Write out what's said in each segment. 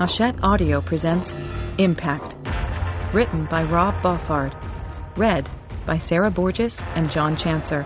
Hachette Audio presents Impact, written by Rob Boffard, read by Sarah Borges and John Chancer.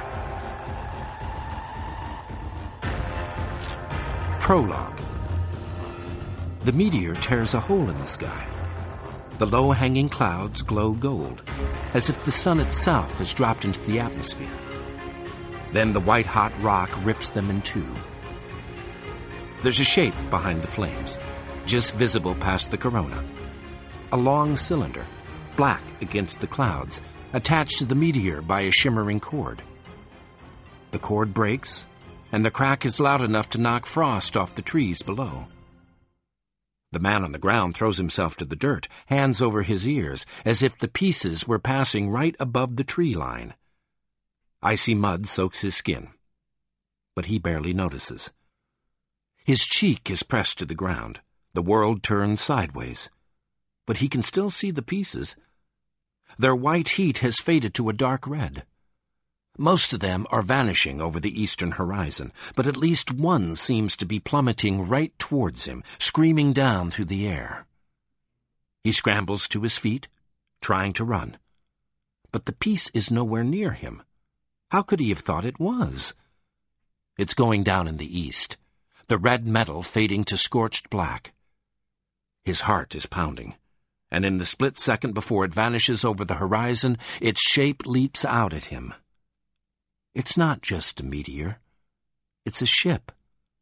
Prologue. The meteor tears a hole in the sky. The low-hanging clouds glow gold, as if the sun itself has dropped into the atmosphere. Then the white-hot rock rips them in two. There's a shape behind the flames, just visible past the corona. A long cylinder, black against the clouds, attached to the meteor by a shimmering cord. The cord breaks, and the crack is loud enough to knock frost off the trees below. The man on the ground throws himself to the dirt, hands over his ears, as if the pieces were passing right above the tree line. Icy mud soaks his skin, but he barely notices. His cheek is pressed to the ground. The world turns sideways, but he can still see the pieces. Their white heat has faded to a dark red. Most of them are vanishing over the eastern horizon, but at least one seems to be plummeting right towards him, screaming down through the air. He scrambles to his feet, trying to run. But the piece is nowhere near him. How could he have thought it was? It's going down in the east, the red metal fading to scorched black. His heart is pounding, and in the split second before it vanishes over the horizon, its shape leaps out at him. It's not just a meteor. It's a ship.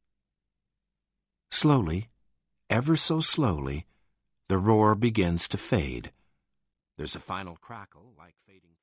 Slowly, ever so slowly, the roar begins to fade. There's a final crackle like fading